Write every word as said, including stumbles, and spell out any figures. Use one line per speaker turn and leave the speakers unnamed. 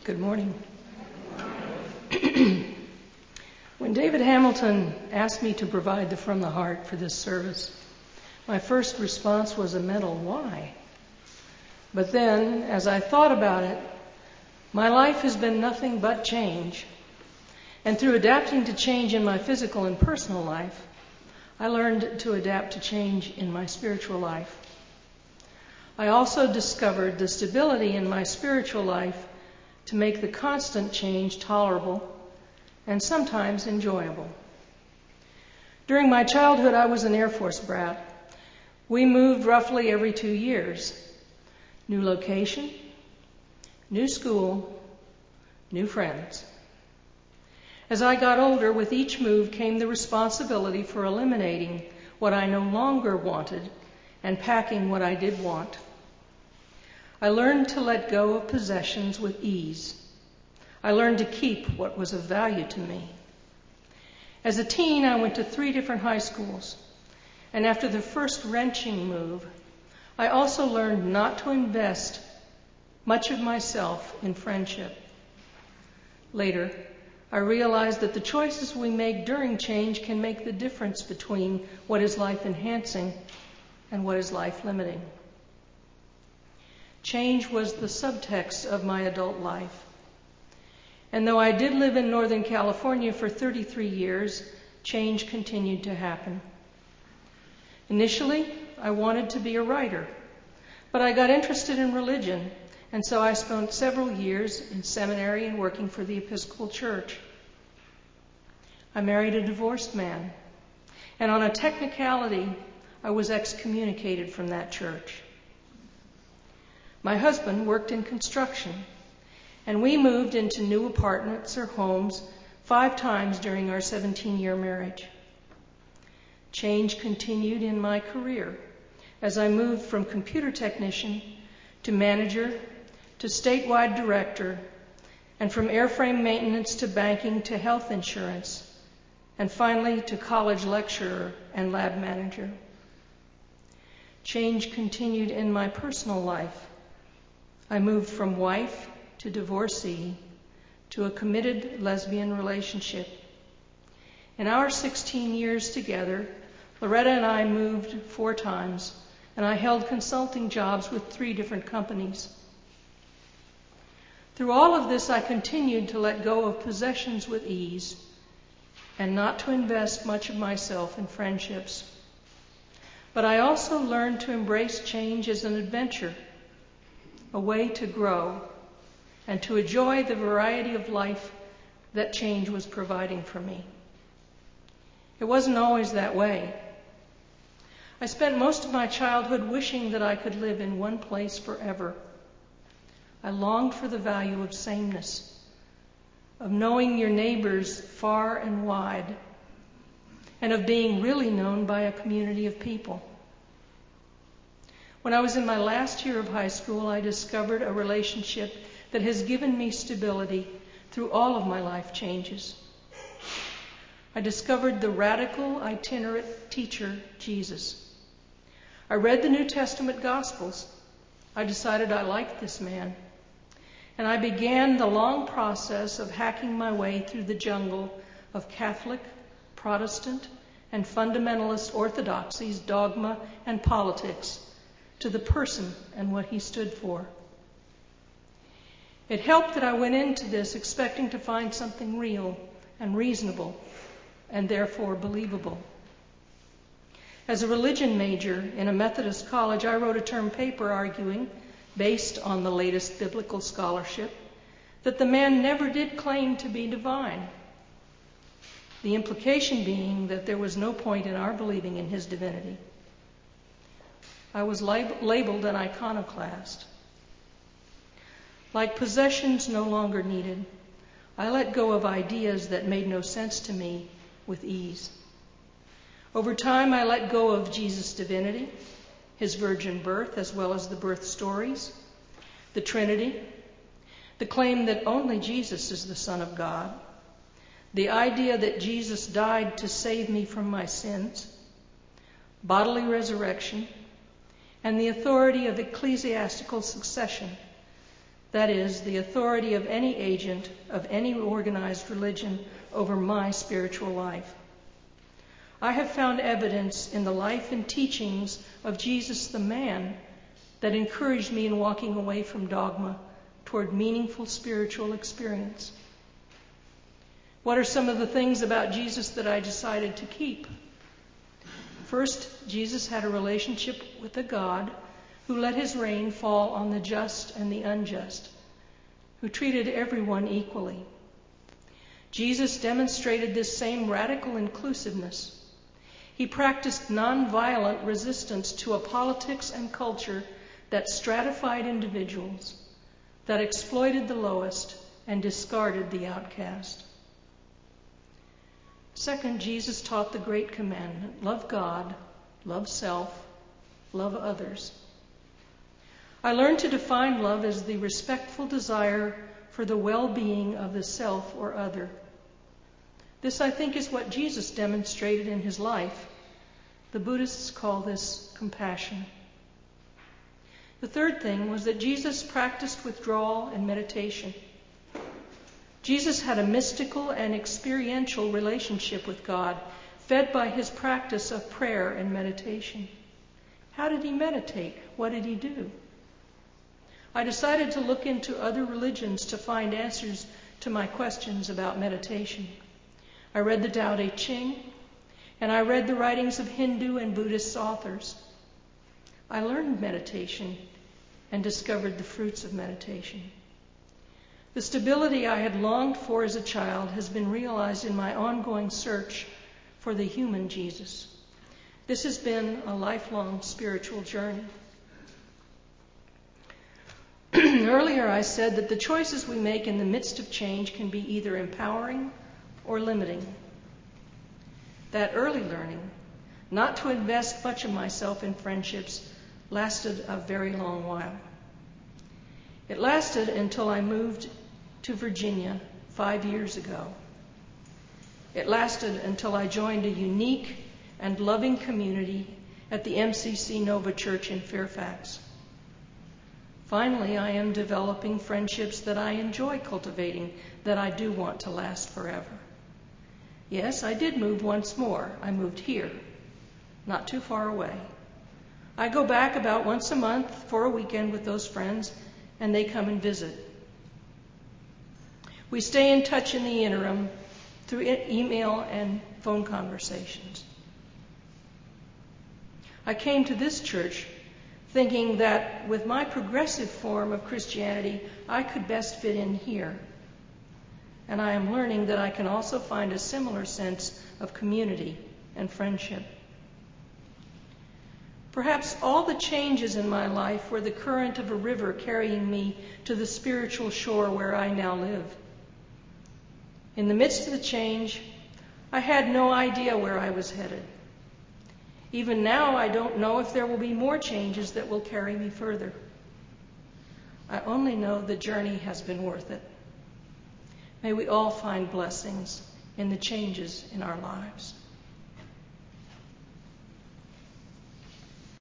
Good morning. When David Hamilton asked me to provide the From the Heart for this service, my first response was a mental why. But then, as I thought about it, my life has been nothing but change. And through adapting to change in my physical and personal life, I learned to adapt to change in my spiritual life. I also discovered the stability in my spiritual life to make the constant change tolerable and sometimes enjoyable. During my childhood, I was an Air Force brat. We moved roughly every two years. New location, new school, new friends. As I got older, with each move came the responsibility for eliminating what I no longer wanted and packing what I did want. I learned to let go of possessions with ease. I learned to keep what was of value to me. As a teen, I went to three different high schools, and after the first wrenching move, I also learned not to invest much of myself in friendship. Later, I realized that the choices we make during change can make the difference between what is life-enhancing and what is life-limiting. Change was the subtext of my adult life. And though I did live in Northern California for thirty-three years, change continued to happen. Initially, I wanted to be a writer, but I got interested in religion, and so I spent several years in seminary and working for the Episcopal Church. I married a divorced man, and on a technicality, I was excommunicated from that church. My husband worked in construction, and we moved into new apartments or homes five times during our seventeen-year marriage. Change continued in my career as I moved from computer technician to manager to statewide director, and from airframe maintenance to banking to health insurance, and finally to college lecturer and lab manager. Change continued in my personal life. I moved from wife to divorcee to a committed lesbian relationship. In our sixteen years together, Loretta and I moved four times, and I held consulting jobs with three different companies. Through all of this, I continued to let go of possessions with ease and not to invest much of myself in friendships. But I also learned to embrace change as an adventure, a way to grow, and to enjoy the variety of life that change was providing for me. It wasn't always that way. I spent most of my childhood wishing that I could live in one place forever. I longed for the value of sameness, of knowing your neighbors far and wide, and of being really known by a community of people. When I was in my last year of high school, I discovered a relationship that has given me stability through all of my life changes. I discovered the radical itinerant teacher, Jesus. I read the New Testament Gospels. I decided I liked this man. And I began the long process of hacking my way through the jungle of Catholic, Protestant, and fundamentalist orthodoxies, dogma, and politics to the person and what he stood for. It helped that I went into this expecting to find something real and reasonable and therefore believable. As a religion major in a Methodist college, I wrote a term paper arguing, based on the latest biblical scholarship, that the man never did claim to be divine. The implication being that there was no point in our believing in his divinity. I was lab- labeled an iconoclast. Like possessions no longer needed, I let go of ideas that made no sense to me with ease. Over time, I let go of Jesus' divinity, his virgin birth, as well as the birth stories, the Trinity, the claim that only Jesus is the Son of God, the idea that Jesus died to save me from my sins, bodily resurrection, and the authority of ecclesiastical succession That is, the authority of any agent of any organized religion over my spiritual life. I have found evidence in the life and teachings of Jesus the man that encouraged me in walking away from dogma toward meaningful spiritual experience. What are some of the things about Jesus that I decided to keep? First, Jesus had a relationship with a God who let his rain fall on the just and the unjust, who treated everyone equally. Jesus demonstrated this same radical inclusiveness. He practiced nonviolent resistance to a politics and culture that stratified individuals, that exploited the lowest and discarded the outcast. Second, Jesus taught the great commandment: love God, love self, love others. I learned to define love as the respectful desire for the well-being of the self or other. This, I think, is what Jesus demonstrated in his life. The Buddhists call this compassion. The third thing was that Jesus practiced withdrawal and meditation. Jesus had a mystical and experiential relationship with God, fed by his practice of prayer and meditation. How did he meditate? What did he do? I decided to look into other religions to find answers to my questions about meditation. I read the Tao Te Ching, and I read the writings of Hindu and Buddhist authors. I learned meditation and discovered the fruits of meditation. The stability I had longed for as a child has been realized in my ongoing search for the human Jesus. This has been a lifelong spiritual journey. Earlier I said that the choices we make in the midst of change can be either empowering or limiting. That early learning, not to invest much of myself in friendships, lasted a very long while. It lasted until I moved to Virginia five years ago. It lasted until I joined a unique and loving community at the M C C Nova Church in Fairfax. Finally, I am developing friendships that I enjoy cultivating, that I do want to last forever. Yes, I did move once more. I moved here, not too far away. I go back about once a month for a weekend with those friends, and they come and visit. We stay in touch in the interim through email and phone conversations. I came to this church thinking that with my progressive form of Christianity, I could best fit in here. And I am learning that I can also find a similar sense of community and friendship. Perhaps all the changes in my life were the current of a river carrying me to the spiritual shore where I now live. In the midst of the change, I had no idea where I was headed. Even now, I don't know if there will be more changes that will carry me further. I only know the journey has been worth it. May we all find blessings in the changes in our lives.